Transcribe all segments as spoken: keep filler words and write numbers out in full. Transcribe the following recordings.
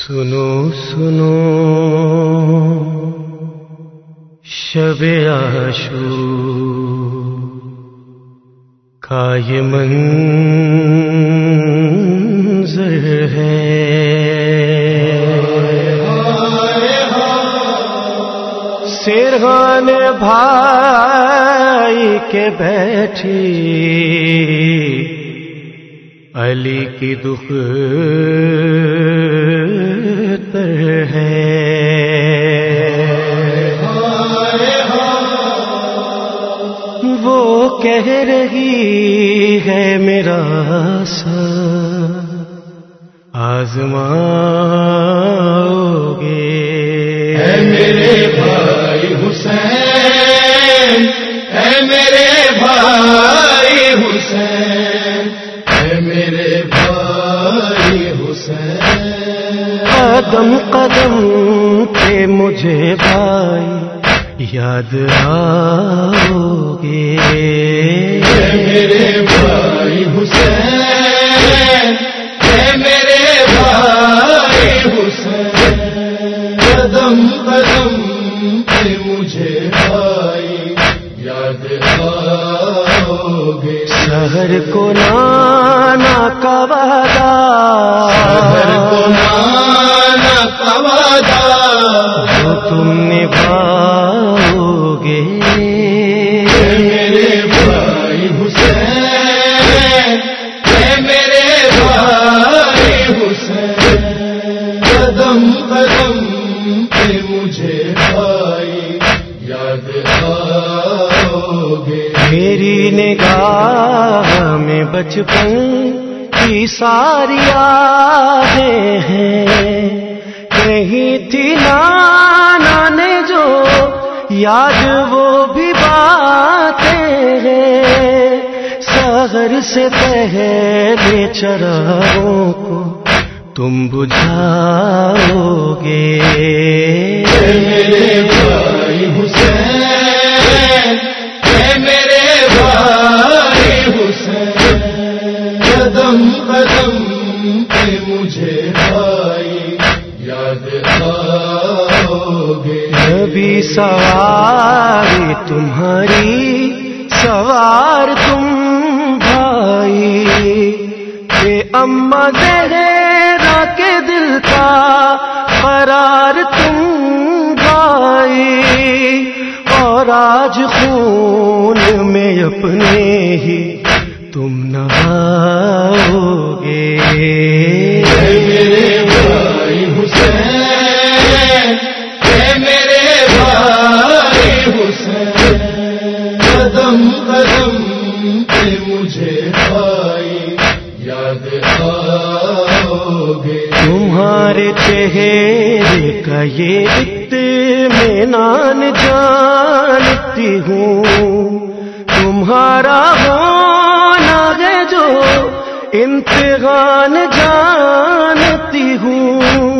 سنو سنو شب عاشور کا یہ منظر ہے، سرحان بھائی کے بیٹھی علی کی دختر ہے، وہ کہہ رہی ہے میرا سر آزماؤ گے، اے میرے بھائی حسین، اے میرے بھائی حسین، اے میرے بھائی حسین، قدم قدم پہ مجھے بھائی یاد آؤ گے، اے میرے بھائی حسین، اے میرے بھائی حسین، قدم قدم پہ مجھے بھائی یاد آؤ گے، شہر کو نانا کا وعدہ، شہر کو نانا کا وعدہ جو تم نبھاؤ گے، اے میرے بھائی حسین، اے میرے بھائی حسین، قدم قدم پہ مجھے بھائی یاد آؤ گے، میری نگاہ میں بچپن کی ساری یادیں ہیں، کہیں تھی نانا نے جو یاد وہ بھی باتیں ہیں، سحر سے پہلے چراغوں کو تم بجھاؤ گے، اے میرے بھائی حسین، اے میرے بھائی حسین، قدم قدم پہ مجھے بھائی یاد آؤ گے، نبی سواری تمہاری سوار تم بھائی، کہ اماں زہرا کے دل کا قرار تم بھائی، اور آج خون میں اپنے ہی تم نہاؤ گے، اے میرے بھائی حسین، اے میرے بھائی حسین، قدم قدم پہ مجھے بھائی یاد آؤ گے، تمہارے چہرے کا یہ اطمینان جانتی ہوں، تمہارا ہونا ہے جو امتحان جانتی ہوں،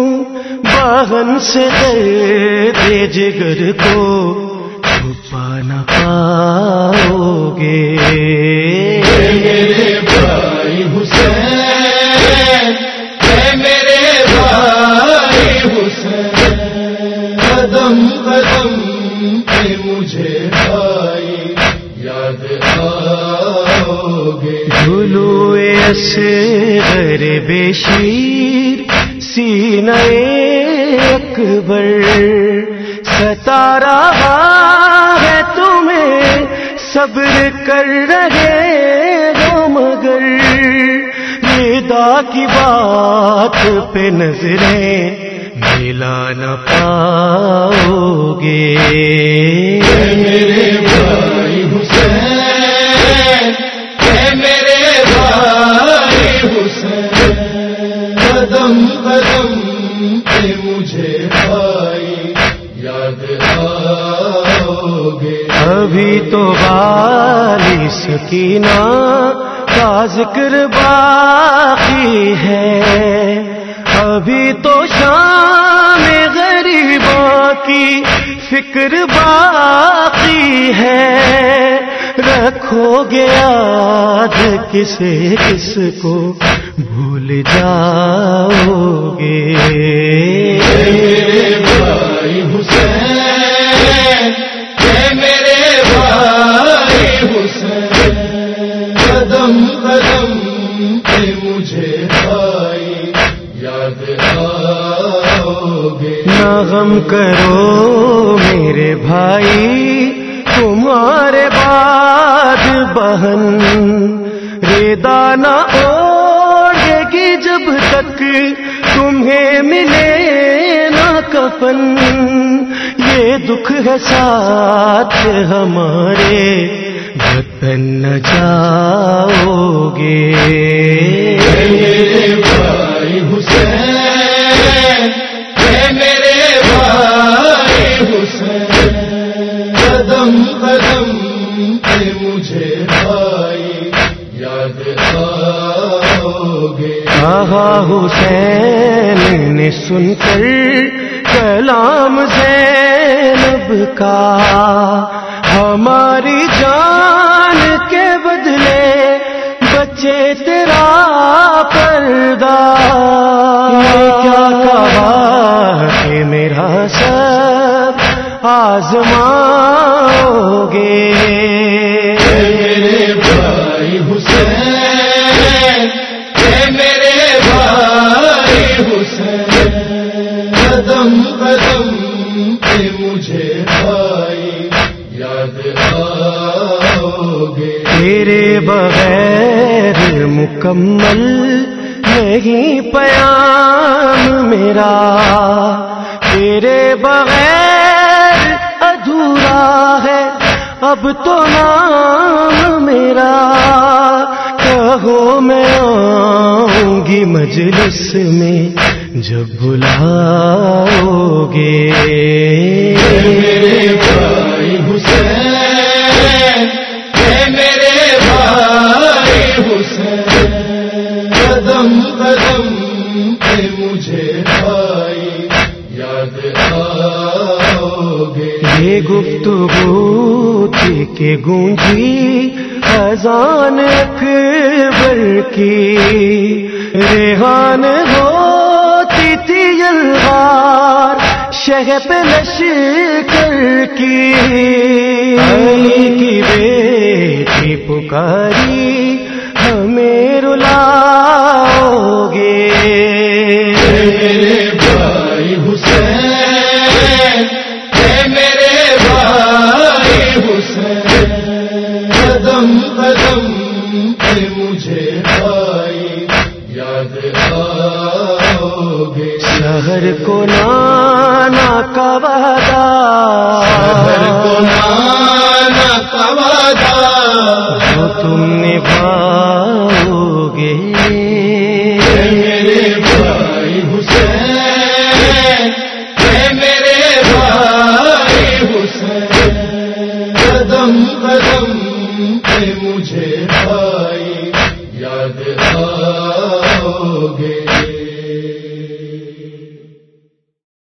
بہن سے درد جگر کو چھپا نہ پاؤ گے، اے میرے بھائی حسین، اے میرے بھائی حسین، قدم قدم پہ مجھے بھائی یاد آؤ گے، طلوع اصغر بے شیر سینہ اکبر ستا رہا ہے تمہیں، صبر کر رہے ہو مگر رضا کی بات پہ نظریں ملا نہ پاؤ گے، اے میرے بھائی حسین، اے میرے بھائی حسین، قدم قدم پہ مجھے بھائی یاد آؤ گے، ابھی تو والی سکینہ کا ذکر باقی ہے، ابھی تو شام غریبوں کی فکر باقی ہے، رکھو گے یاد کسے کس کو بھول جاؤ گے، یاد آؤ گے. نہ غم کرو میرے بھائی تمہارے بعد بہن، ریدا نہ اوڑھے گی جب تک تمہیں ملے نہ کفن. یہ دکھ ہے ساتھ ہمارے وطن نہ جاؤ گے. میرے بھائی حسین، اے میرے بھائی حسین، قدم قدم پہ مجھے بھائی یاد آؤ گے. کہا حسین نے سن کر کلام زینب کا، ہماری جان کے بدلے بچے تیرا پردہ. یہ کیا کہا کہ میرا سب آزماؤ گے. میرے بھائی حسین، اے میرے بھائی حسین، قدم قدم پہ مجھے بھائی یاد آؤ گے. تیرے بغیر مکمل نہیں پیام میرا، تیرے بغیر ادھورا ہے اب تو نام میرا. کہو میں آؤں گی مجلس میں جب بلاؤ گے. میرے بھائی حسین، اے میرے بھائی حسین، قدم قدم پہ مجھے بھائی یاد آؤ گے. یہ گفتگو تھی کہ گونجی اذان اکبر کی، ریحان ہوتی تھی یلغار شہ پہ لشکر کی. علی کی بیٹی پکاری ہمیں رلاؤ گے. میرے بھائی حسین، اے میرے بھائی حسین، قدم قدم پہ مجھے بھائی یاد آؤ گے. شہر کو نانا کا وعدہ، شہر کو نانا کا وعدہ جو تم نبھاؤ گے. میرے بھائی حسین، اے میرے بھائی حسین، قدم قدم پہ مجھے بھائی